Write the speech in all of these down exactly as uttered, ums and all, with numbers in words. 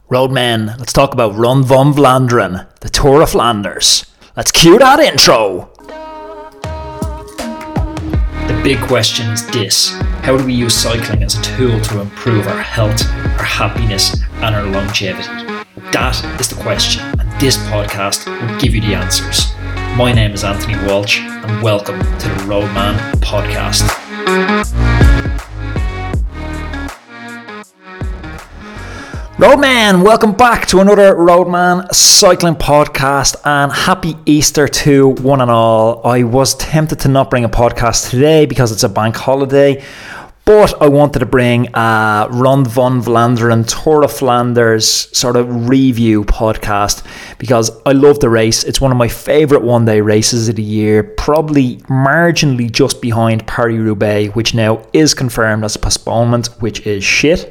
Roadmen, let's talk about Run van Vlaanderen, the Tour of Flanders. Let's cue that intro. The big question is this: how do we use cycling as a tool to improve our health, our happiness and our longevity? That is the question, and this podcast will give you the answers. My name is Anthony Walsh and welcome to the Roadman Podcast. Roadman, welcome back to another Roadman Cycling Podcast, and happy Easter to one and all. I was tempted to not bring a podcast today because it's a bank holiday, but I wanted to bring a Run van Vlaanderen Tour of Flanders sort of review podcast because I love the race. It's one of my favourite one-day races of the year, probably marginally just behind Paris-Roubaix, which now is confirmed as a postponement, which is shit.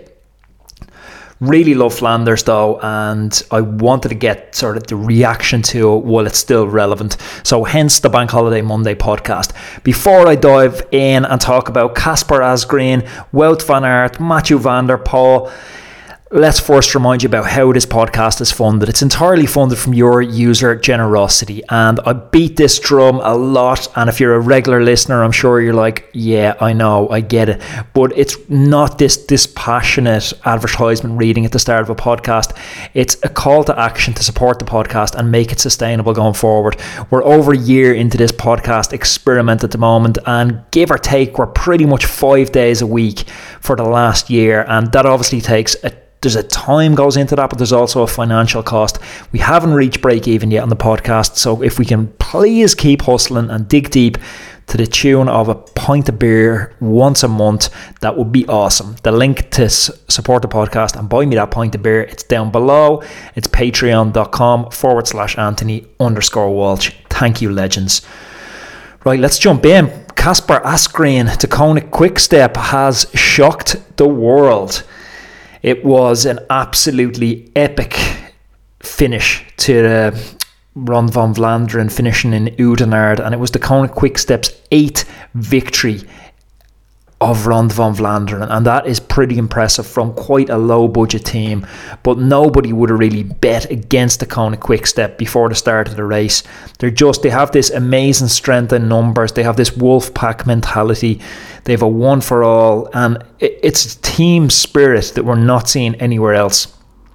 Really love Flanders though, and I wanted to get sort of the reaction to it while it's still relevant. So hence the Bank Holiday Monday podcast. Before I dive in and talk about Kasper Asgreen, Wout van Aert, Mathieu van der Poel, let's first remind you about how this podcast is funded. It's entirely funded from your user generosity, and I beat this drum a lot, and if you're a regular listener, I'm sure you're like, yeah, I know, I get it, but it's not this dispassionate advertisement reading at the start of a podcast. It's a call to action to support the podcast and make it sustainable going forward. We're over a year into this podcast experiment at the moment, and give or take, we're pretty much five days a week for the last year, and that obviously takes a There's a time goes into that, but there's also a financial cost. We haven't reached break even yet on the podcast, so if we can please keep hustling and dig deep to the tune of a pint of beer once a month, that would be awesome. The link to s- support the podcast and buy me that pint of beer, it's down below. It's patreon.com forward slash Anthony underscore Walsh. Thank you, legends. Right, let's jump in. Kasper Asgreen, Taconic Quickstep, has shocked the world. It was an absolutely epic finish to the Run van Vlaanderen, finishing in Oudenaarde, and it was the Taconic Quickstep's eighth victory of Run van Vlaanderen, and that is pretty impressive from quite a low budget team. But nobody would have really bet against the Taconic Quickstep before the start of the race. They're just they have this amazing strength in numbers. They have this wolf pack mentality. They have a one for all, and it's team spirit that we're not seeing anywhere else.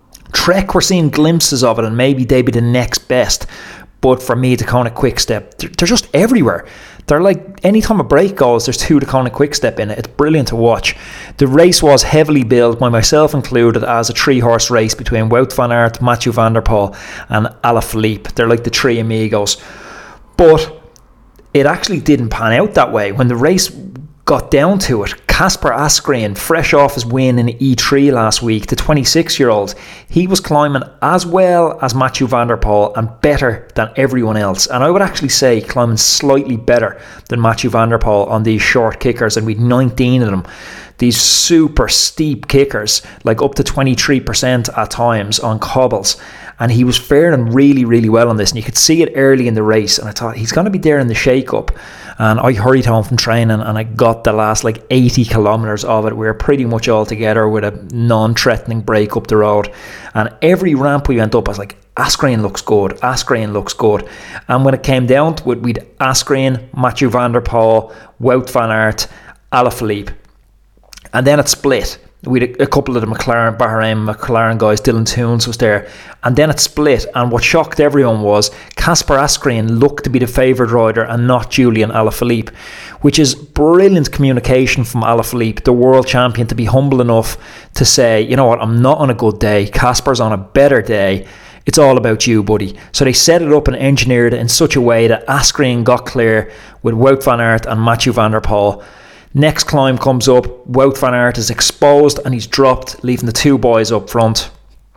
Trek, we're seeing glimpses of it, and maybe they'd be the next best. But for me, the Taconic Quickstep, they're just everywhere. They're like, anytime a break goes, there's two Taconic Quickstep in it. It's brilliant to watch. The race was heavily billed, by myself included, as a three-horse race between Wout van Aert, Mathieu van der Poel and Alaphilippe. They're like the three amigos. But it actually didn't pan out that way. When the race got down to it, Kasper Asgreen, fresh off his win in E three last week, the twenty-six-year-old, he was climbing as well as Mathieu van der Poel and better than everyone else. And I would actually say climbing slightly better than Mathieu van der Poel on these short kickers, and we'd nineteen of them. These super steep kickers, like up to twenty-three percent at times on cobbles. And he was faring really, really well on this. And you could see it early in the race. And I thought, he's going to be there in the shake-up. And I hurried home from training and I got the last like eighty kilometres of it. We were pretty much all together with a non-threatening break up the road. And every ramp we went up, I was like, Asgreen looks good. Asgreen looks good. And when it came down to it, we'd Asgreen, Mathieu van der Poel, Wout van Aert, Alaphilippe. And then it split. We had a couple of the McLaren, Bahrain McLaren guys, Dylan Toones was there. And then it split. And what shocked everyone was Kasper Asgreen looked to be the favoured rider and not Julian Alaphilippe, which is brilliant communication from Alaphilippe, the world champion, to be humble enough to say, you know what, I'm not on a good day. Kasper's on a better day. It's all about you, buddy. So they set it up and engineered it in such a way that Asgreen got clear with Wout van Aert and Mathieu van der Poel. Next climb comes up, Wout van Aert is exposed and he's dropped, leaving the two boys up front.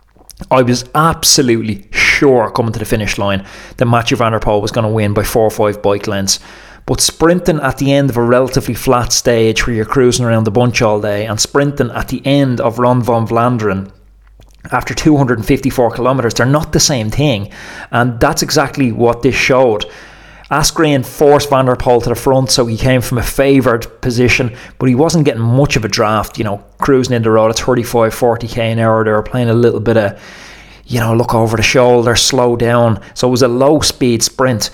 I was absolutely sure coming to the finish line that Mathieu van der Poel was going to win by four or five bike lengths. But sprinting at the end of a relatively flat stage where you're cruising around the bunch all day, and sprinting at the end of Run van Vlaanderen after two hundred fifty-four kilometres, they're not the same thing. And that's exactly what this showed. Asgreen forced Van der Poel to the front, so he came from a favoured position, but he wasn't getting much of a draft, you know, cruising in the road at thirty-five, forty k an hour. They were playing a little bit of, you know, look over the shoulder, slow down. So it was a low speed sprint,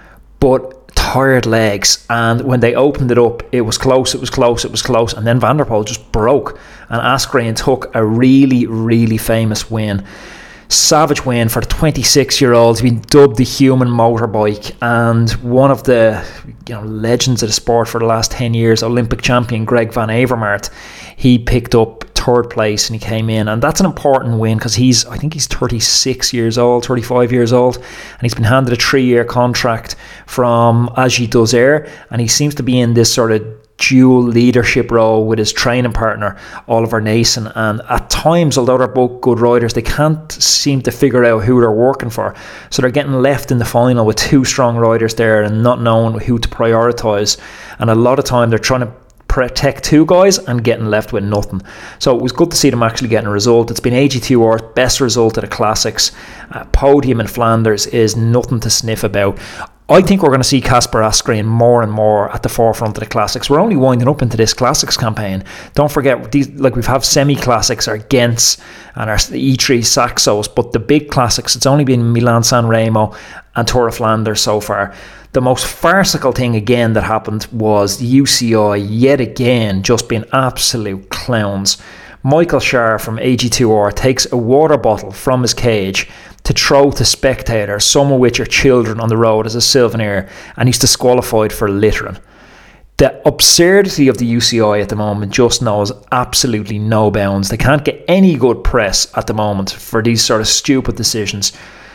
but tired legs. And when they opened it up, it was close, it was close, it was close. And then Van der Poel just broke. And Asgreen took a really, really famous win. Savage win for the twenty-six-year-old. He's been dubbed the human motorbike, and one of the you know legends of the sport for the last ten years, Olympic champion Greg Van Avermaet, he picked up third place and he came in, and that's an important win because he's I think he's thirty-six years old, thirty-five years old, and he's been handed a three-year contract from Agi Dozer, and he seems to be in this sort of dual leadership role with his training partner Oliver Naesen. And at times, although they're both good riders, they can't seem to figure out who they're working for, so they're getting left in the final with two strong riders there and not knowing who to prioritise. And a lot of time they're trying to protect two guys and getting left with nothing. So it was good to see them actually getting a result. It's been A G two R's best result at the Classics. Uh, podium in Flanders is nothing to sniff about. I think we're going to see Kasper Asgreen more and more at the forefront of the Classics. We're only winding up into this Classics campaign. Don't forget, these like we've have semi-classics, our Gents and our E three Saxos, but the big Classics, it's only been Milan San Remo and Tour of Flanders so far. The most farcical thing again that happened was the U C I yet again just being absolute clowns. Michael Schär from A G two R takes a water bottle from his cage to throw to spectators, some of which are children on the road as a souvenir, and he's disqualified for littering. The absurdity of the U C I at the moment just knows absolutely no bounds. They can't get any good press at the moment for these sort of stupid decisions.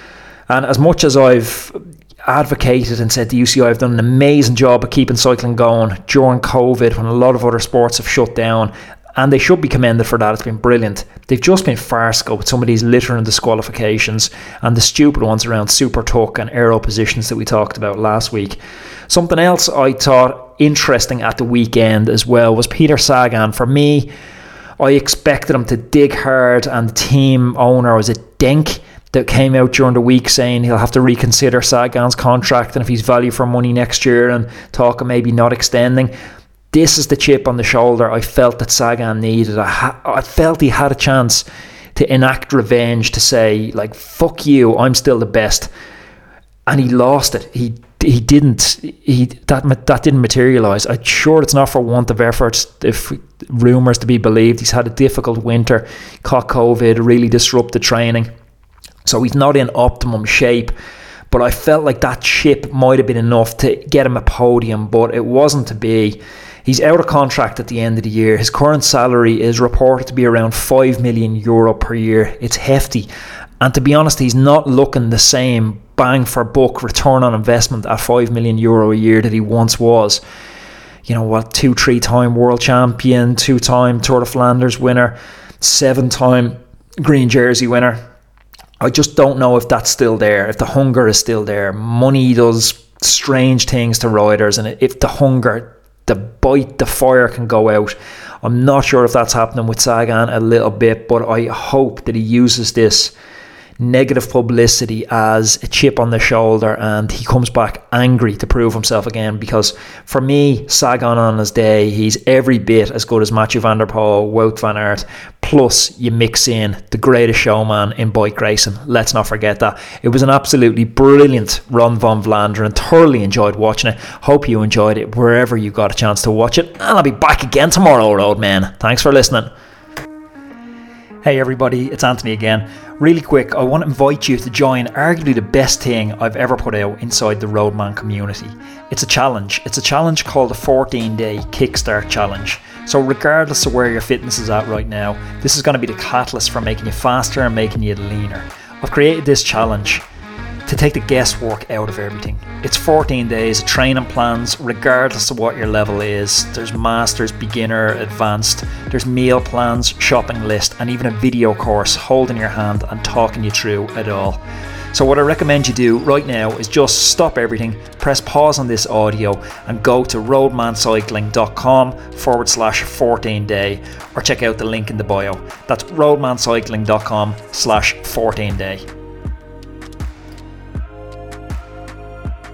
And as much as I've advocated and said the U C I have done an amazing job of keeping cycling going during COVID when a lot of other sports have shut down, and they should be commended for that, it's been brilliant, they've just been farcical with some of these littering disqualifications and the stupid ones around super tuck and aero positions that we talked about last week. Something else I thought interesting at the weekend as well was Peter Sagan. For me, I expected him to dig hard, and the team owner, was it Denk, that came out during the week saying he'll have to reconsider Sagan's contract and if he's value for money next year, and talking maybe not extending. This is the chip on the shoulder I felt that Sagan needed. I, ha- I felt he had a chance to enact revenge, to say, like, fuck you, I'm still the best. And he lost it. He he didn't. He that that didn't materialise. I'm sure it's not for want of effort, if rumours to be believed. He's had a difficult winter, caught COVID, really disrupted training. So he's not in optimum shape. But I felt like that chip might have been enough to get him a podium, but it wasn't to be. He's out of contract at the end of the year. His current salary is reported to be around five million euro per year. It's hefty. And to be honest, he's not looking the same bang for buck return on investment at five million euro a year that he once was. You know what, two, three time world champion, two time Tour of Flanders winner, seven time green jersey winner. I just don't know if that's still there, if the hunger is still there. Money does strange things to riders, and if the hunger, the bite, the fire can go out. I'm not sure if that's happening with Sagan a little bit, but I hope that he uses this negative publicity as a chip on the shoulder and he comes back angry to prove himself again. Because for me, Sagan on his day, he's every bit as good as Mathieu van der Poel, Wout van Aert, plus you mix in the greatest showman in bike racing. Let's not forget that. It was an absolutely brilliant Ron van Vlaanderen. Thoroughly enjoyed watching it. Hope you enjoyed it wherever you got a chance to watch it, and I'll be back again tomorrow, road man. Thanks for listening. Hey everybody, it's Anthony again. Really quick, I want to invite you to join arguably the best thing I've ever put out inside the Roadman community. It's a challenge. It's a challenge called the fourteen day Kickstart Challenge. So regardless of where your fitness is at right now, this is going to be the catalyst for making you faster and making you leaner. I've created this challenge to take the guesswork out of everything. It's fourteen days of training plans, regardless of what your level is. There's masters, beginner, advanced. There's meal plans, shopping list, and even a video course holding your hand and talking you through it all. So what I recommend you do right now is just stop everything, press pause on this audio, and go to roadmancycling.com forward slash 14 day, or check out the link in the bio. That's roadmancycling.com slash 14 day.